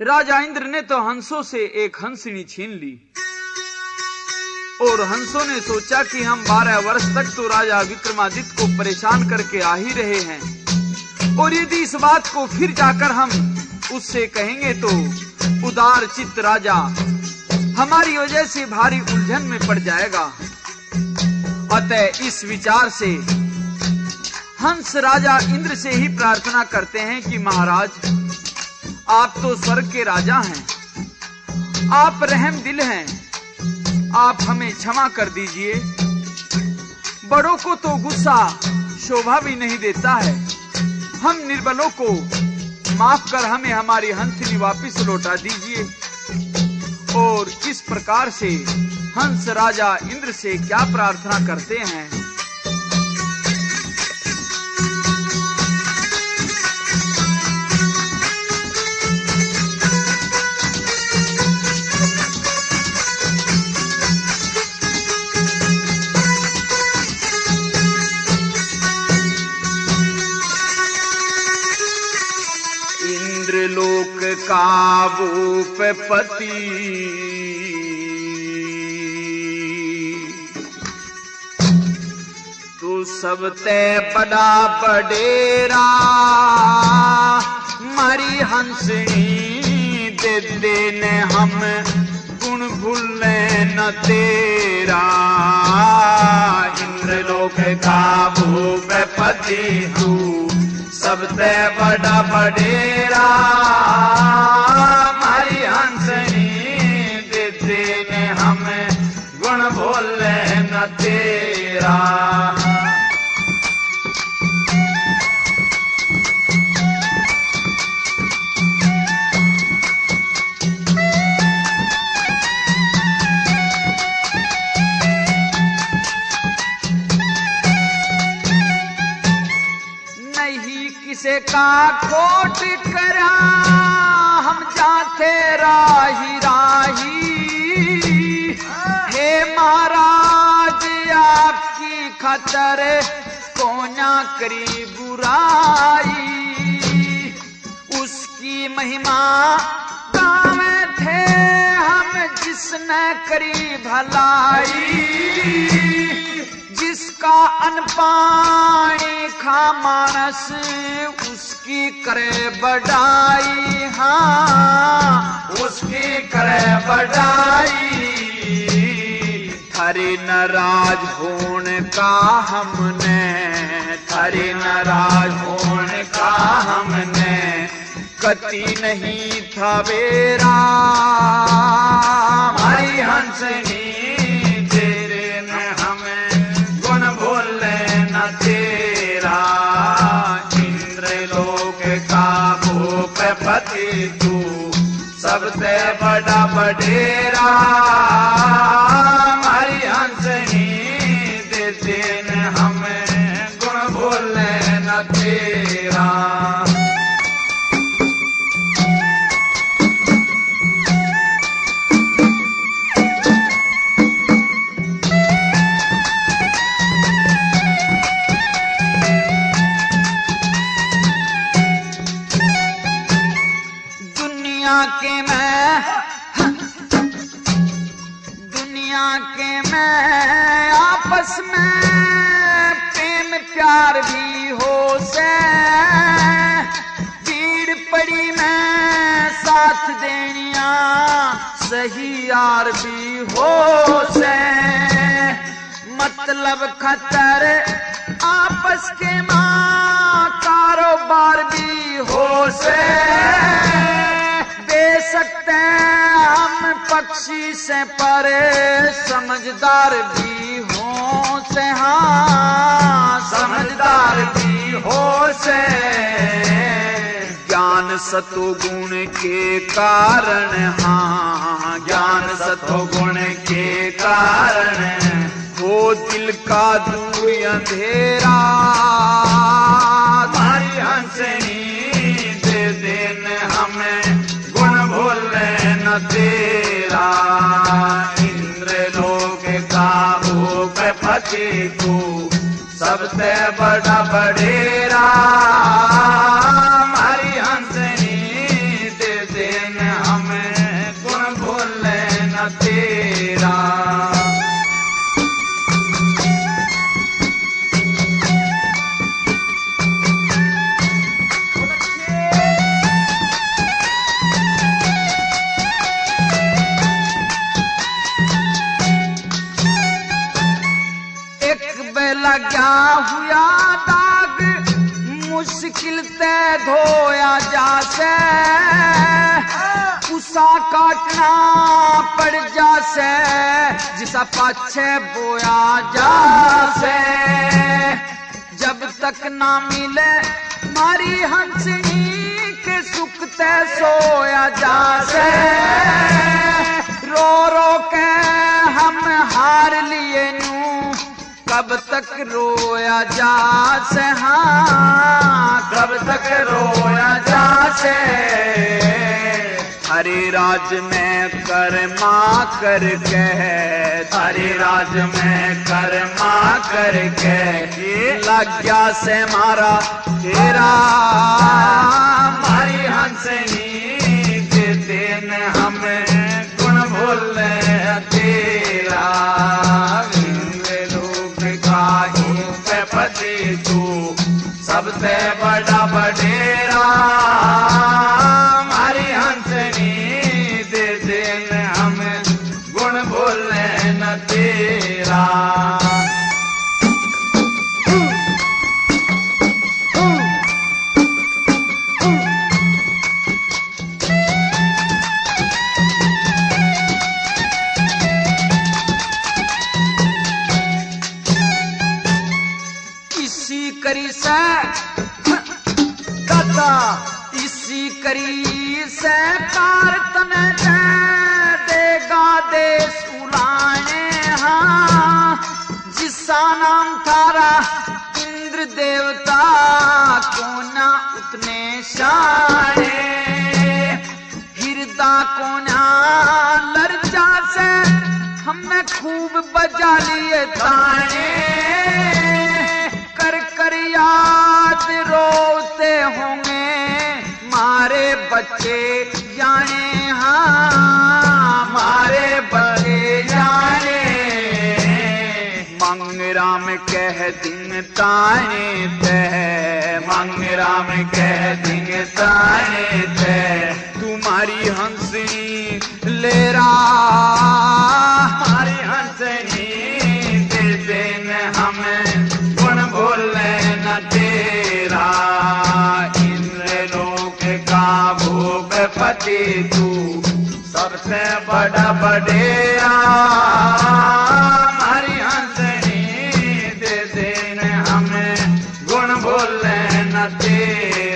राजा इंद्र ने तो हंसों से एक हंसिनी छीन ली और हंसों ने सोचा कि हम 12 वर्ष तक तो राजा विक्रमादित्य को परेशान करके आ ही रहे हैं, और यदि इस बात को फिर जाकर हम उससे कहेंगे तो उदार चित्त राजा हमारी वजह से भारी उलझन में पड़ जाएगा। अतः इस विचार से हंस राजा इंद्र से ही प्रार्थना करते हैं कि महाराज, आप तो स्वर्ग के राजा हैं, आप रहम दिल हैं, आप हमें क्षमा कर दीजिए। बड़ों को तो गुस्सा शोभा भी नहीं देता है, हम निर्बलों को माफ कर हमें हमारी हंसिनी वापस लौटा दीजिए। और इस प्रकार से हंस राजा इंद्र से क्या प्रार्थना करते हैं। इंद्रलोक का भूपति तू सबते बड़ा बडेरा, मारी हंसनी दे देने हम गुण भूले न तेरा। इंद्रलोक का भूपति तू सबसे बड़ा बडेरा, मारी हंसनी दे देने हम गुण भूले न तेरा। किसे का खोट करा हम जाते राही राही, हे महाराज आपकी खतर को ना करी बुराई। उसकी महिमा गावे थे हम जिसने करी भलाई, जिसका अन्न पानी खा मानस उसकी करे बढ़ाई। हाँ, उसकी करे बढ़ाई। थारे नाराज होने का हमने, थारे नाराज होने का हमने कति नहीं था बेरा। हमारी हंसनी तेरे ने हमें गुण भूले न तेरा। इंद्रलोक का भूपति तू सबसे बड़ा बडेरा, हमारी हंसनी दे देने हमें गुण भूले न तेरा। दुनिया के मैं आपस में प्रेम प्यार भी हो से, भीड़ पड़ी मैं साथ देनिया सही यार भी हो से। मतलब खतर आपस के माँ कारोबार भी हो से, दे सकते हम पक्षी से परे समझदार भी हो से। हाँ, समझदार भी हो से। ज्ञान सतोगुण के कारण, हाँ ज्ञान सतोगुण के कारण हो दिल का दूर अंधेरा। हमारी हंसनी दे देने हमें गुण भूले न तेरा। इंद्रलोक का भूपति तू सबसे बड़ा बडेरा, हमारी हंसनी दे देने मुश्किल ते धोया जासे, उसा काटना पड़ जासे, जिसा पाछे बोया जासे। जब तक ना मिले मारी हंसनी के सुख ते सोया जासे, रो रो के हम हार लिए नू कब तक रोया जासे, हाँ कब तक रोया जासे। हरि राज में कर्मा करके, हरि राज में कर्मा करके, लग गया से मारा तेरा मारी हंसनी के दिन हमें गुण भूले तेरा। लोग काहे पे पति तू सबसे बड़ा बडेरा, मारी हंसनी दे दिन हमें गुण भूले न तेरा। करी से दादा इसी करी से कार तने देगा देश उलाए, हाँ जिसका नाम थारा इंद्र देवता को ना उतने शाने, हिरदा को ना लर्जा से हमने खूब बजा लिए ताने, कर कर याद रोते होंगे मारे बच्चे जाने, हाँ मारे बच्चे जाने। मंगराम कह दिन ताने ते, मंगराम कह दिन ताने ते, तुम्हारी हंसनी लेरा, हमारी हंसनी दे दिन हमें गुण भूले न तेरा। इंद्र लोक का भूप पति तू सबसे बड़ा बडेरा, हमारी हंसनी दे दिन हमें गुण भूले न तेरा।